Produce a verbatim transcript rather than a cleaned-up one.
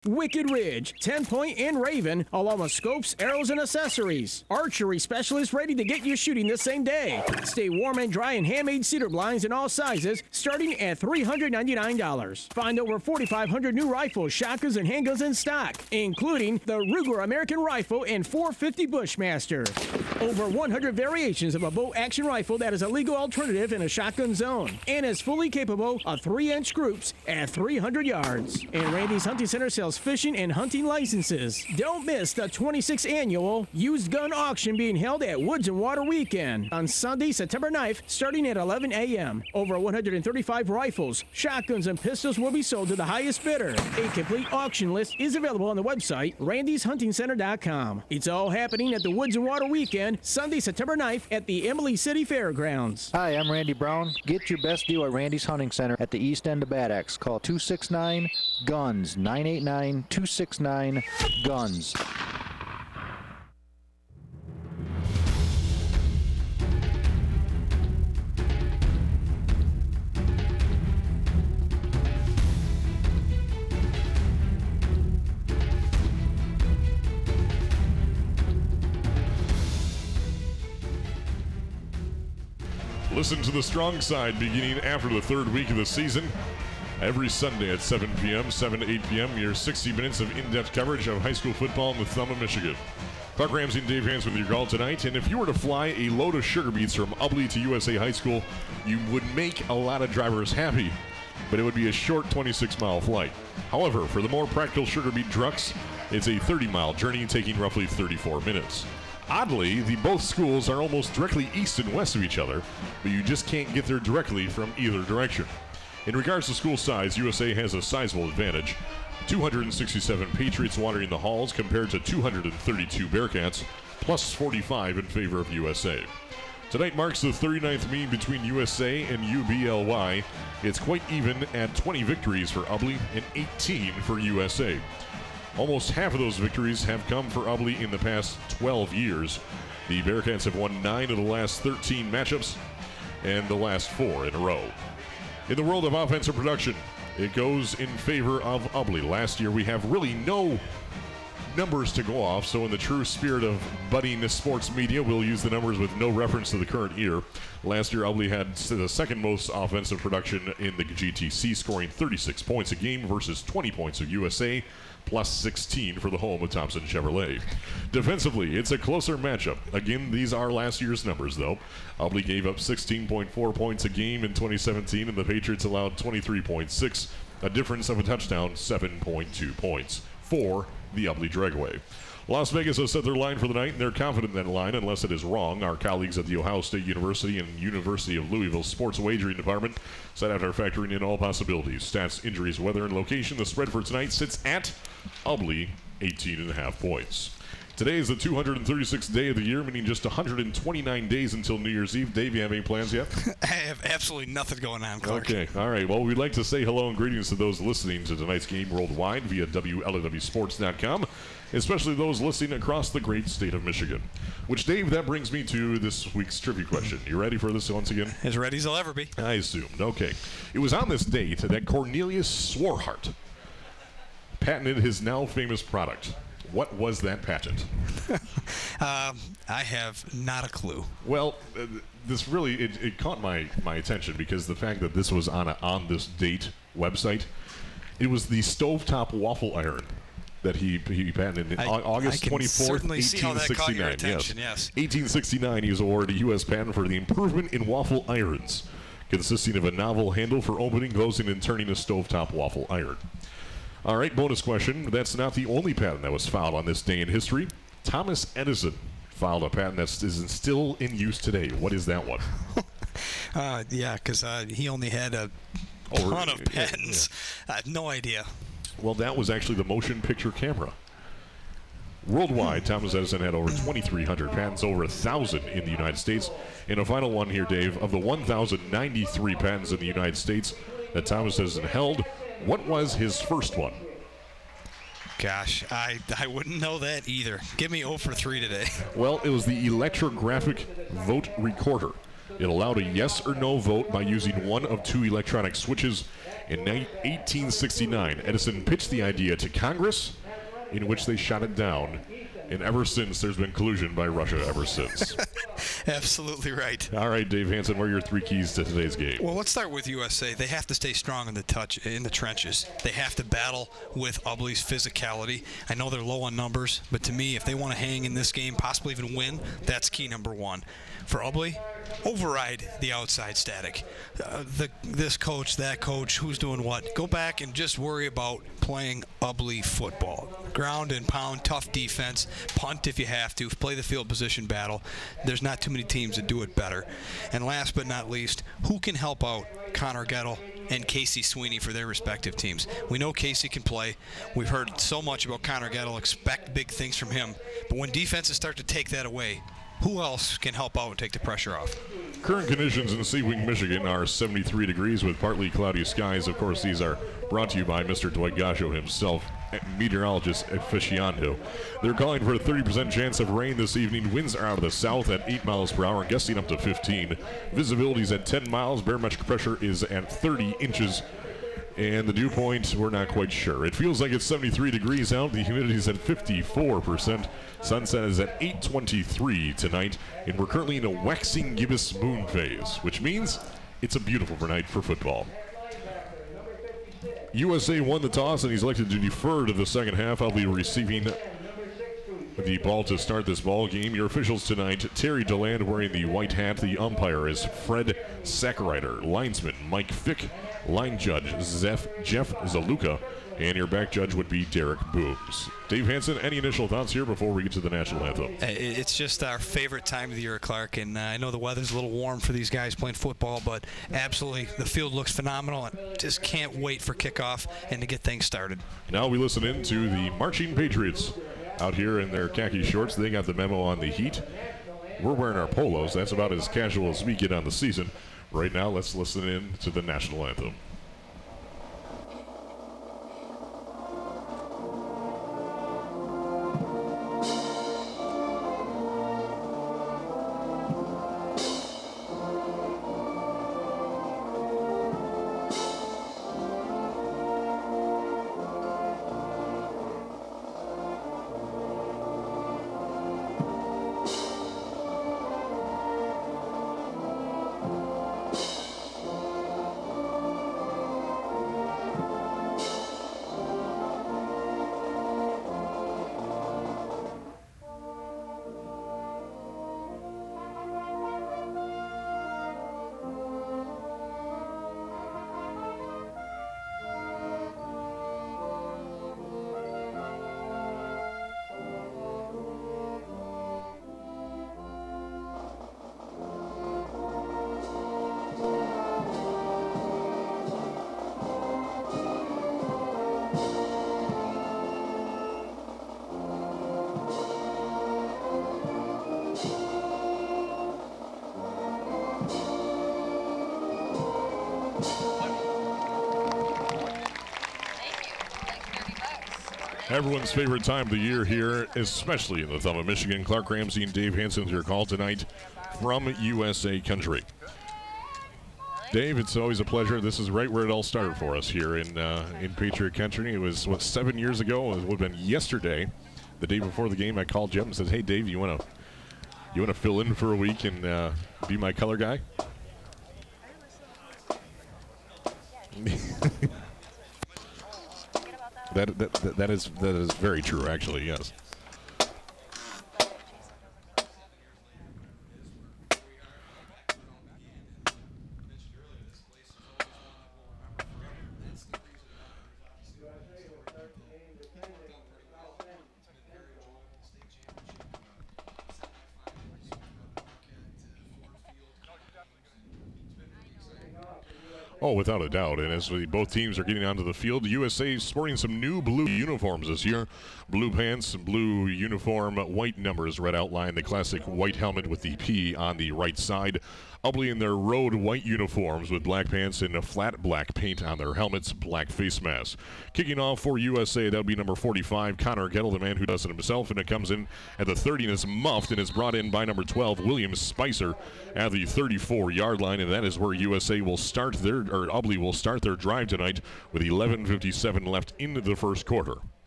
Wicked Ridge, ten Point, and Raven, along with scopes, arrows, and accessories. Archery specialists ready to get you shooting the same day. Stay warm and dry in handmade cedar blinds in all sizes, starting at three hundred ninety-nine dollars. Find over forty-five hundred new rifles, shotguns, and handguns in stock, including the Ruger American Rifle and four fifty Bushmaster. Over one hundred variations of a bow action rifle that is a legal alternative in a shotgun zone and is fully capable of three inch groups at three hundred yards. And Randy's Hunting Center sells fishing and hunting licenses. Don't miss the twenty-sixth annual used gun auction being held at Woods and Water Weekend on Sunday, September ninth, starting at eleven a.m. Over one hundred thirty-five rifles, shotguns, and pistols will be sold to the highest bidder. A complete auction list is available on the website, randys hunting center dot com. It's all happening at the Woods and Water Weekend, Sunday, September ninth at the Emily City Fairgrounds. Hi, I'm Randy Brown. Get your best deal at Randy's Hunting Center at the east end of Bad Axe. Call two six nine, guns, nine eight nine, two six nine, guns. Listen to The Strong Side beginning after the third week of the season. Every Sunday at seven p.m., seven to eight p.m., your sixty minutes of in-depth coverage of high school football in the thumb of Michigan. Clark Ramsey and Dave Hans with your call tonight. And if you were to fly a load of sugar beets from Ubly to U S A High School, you would make a lot of drivers happy, but it would be a short twenty-six mile flight. However, for the more practical sugar beet trucks, it's a thirty mile journey taking roughly thirty-four minutes. Oddly, the both schools are almost directly east and west of each other, but you just can't get there directly from either direction. In regards to school size, U S A has a sizable advantage. two hundred sixty-seven Patriots watering the halls compared to two hundred thirty-two Bearcats, plus forty-five in favor of U S A. Tonight marks the thirty-ninth meeting between U S A and U B L Y. It's quite even at twenty victories for Ubly and eighteen for U S A. Almost half of those victories have come for Ubly in the past twelve years. The Bearcats have won nine of the last thirteen matchups and the last four in a row. In the world of offensive production, it goes in favor of Ubly. Last year, we have really no numbers to go off, so in the true spirit of budding sports media, we'll use the numbers with no reference to the current year. Last year, Ubly had the second most offensive production in the G T C, scoring thirty-six points a game versus twenty points of U S A, plus sixteen for the home of Thompson Chevrolet. Defensively, it's a closer matchup. Again, these are last year's numbers, though. Ubly gave up sixteen point four points a game in twenty seventeen, and the Patriots allowed twenty-three point six, a difference of a touchdown, seven point two points for the Ubly Dragway. Las Vegas has set their line for the night, and they're confident in that line unless it is wrong. Our colleagues at the Ohio State University and University of Louisville Sports Wagering Department set out are factoring in all possibilities. Stats, injuries, weather, and location. The spread for tonight sits at Ubly, eighteen and a half points. Today is the two hundred thirty-sixth day of the year, meaning just one hundred twenty-nine days until New Year's Eve. Dave, you have any plans yet? I have absolutely nothing going on, Clark. Okay, all right. Well, we'd like to say hello and greetings to those listening to tonight's game worldwide via W L A W sports dot com, especially those listening across the great state of Michigan. Which, Dave, that brings me to this week's trivia question. You ready for this once again? As ready as I'll ever be. I assumed. Okay. It was on this date that Cornelius Swarhart patented his now famous product. What was that patent? um, I have not a clue. Well, uh, this really, it, it caught my, my attention because the fact that this was on a on this date website, it was the stovetop waffle iron that he he patented in I, August twenty-fourth, eighteen sixty-nine. Yes. yes. eighteen sixty-nine, he was awarded a U S patent for the improvement in waffle irons, consisting of a novel handle for opening, closing, and turning a stovetop waffle iron. All right, bonus question. That's not the only patent that was filed on this day in history. Thomas Edison filed a patent that is still in use today. What is that one? uh, yeah, because uh, he only had a oh, ton of patents. Yeah. I have no idea. Well, that was actually the motion picture camera. Worldwide, Thomas Edison had over twenty-three hundred patents, over one thousand in the United States. And a final one here, Dave. Of the one thousand ninety-three patents in the United States that Thomas Edison held, what was his first one? Gosh, I, I wouldn't know that either. Give me zero for three today. Well, it was the electrographic vote recorder. It allowed a yes or no vote by using one of two electronic switches In eighteen sixty-nine, Edison pitched the idea to Congress, in which they shot it down. And ever since, there's been collusion by Russia ever since. Absolutely right. All right, Dave Hansen, what are your three keys to today's game? Well, let's start with U S A. They have to stay strong in the touch in the trenches. They have to battle with Ubly's physicality. I know they're low on numbers, but to me, if they want to hang in this game, possibly even win, that's key number one. For Ubly, override the outside static. Uh, the this coach, that coach, who's doing what? Go back and just worry about playing Ubly football. Ground and pound, tough defense, punt if you have to, play the field position battle. There's not too many teams that do it better. And last but not least, who can help out Connor Gettle and Casey Sweeney for their respective teams? We know Casey can play. We've heard so much about Connor Gettle, expect big things from him. But when defenses start to take that away, who else can help out and take the pressure off? Current conditions in Seawing, Michigan are seventy-three degrees with partly cloudy skies. Of course, these are brought to you by Mister Dwight Gasho himself, meteorologist aficionado. They're calling for a thirty percent chance of rain this evening. Winds are out of the south at eight miles per hour, gusting up to fifteen. Visibility is at ten miles. Barometric pressure is at thirty inches. And the dew point, we're not quite sure. It feels like it's seventy-three degrees out. The humidity is at fifty-four percent. Sunset is at eight twenty-three tonight. And we're currently in a waxing gibbous moon phase, which means it's a beautiful night for football. U S A won the toss, and he's elected to defer to the second half. I'll be receiving the ball to start this ball game. Your officials tonight: Terry DeLand wearing the white hat. The umpire is Fred Sackrider. Linesman Mike Fick. Line judge Zef, Jeff Zaluka. And your back judge would be Derek Booms. Dave Hansen, any initial thoughts here before we get to the national anthem? It's just our favorite time of the year, Clark, and uh, I know the weather's a little warm for these guys playing football, but absolutely the field looks phenomenal, and just can't wait for kickoff and to get things started. Now we listen in to the Marching Patriots out here in their khaki shorts. They got the memo on the heat. We're wearing our polos. That's about as casual as we get on the season. Right now, let's listen in to the national anthem. Everyone's favorite time of the year here, especially in the thumb of Michigan. Clark Ramsey and Dave Hansen with your call tonight from U S A Country. Dave, it's always a pleasure. This is right where it all started for us here in uh, in Patriot Country. It was, what, seven years ago? It would have been yesterday, the day before the game. I called Jim and said, "Hey, Dave, you want to you want to fill in for a week and uh, be my color guy?" That, that that that is that is very true, actually. Yes. Oh, without a doubt. And as we, both teams are getting onto the field, U S A is sporting some new blue uniforms this year. Blue pants, blue uniform, white numbers, red outline, the classic white helmet with the P on the right side. Ubly in their road white uniforms with black pants and a flat black paint on their helmets, black face masks. Kicking off for U S A, that'll be number forty-five, Connor Gettle, the man who does it himself, and it comes in at the thirty and is muffed and is brought in by number twelve, William Spicer, at the thirty-four-yard line, and that is where U S A will start their, or Ubly will start their drive tonight with eleven fifty-seven left into the first quarter.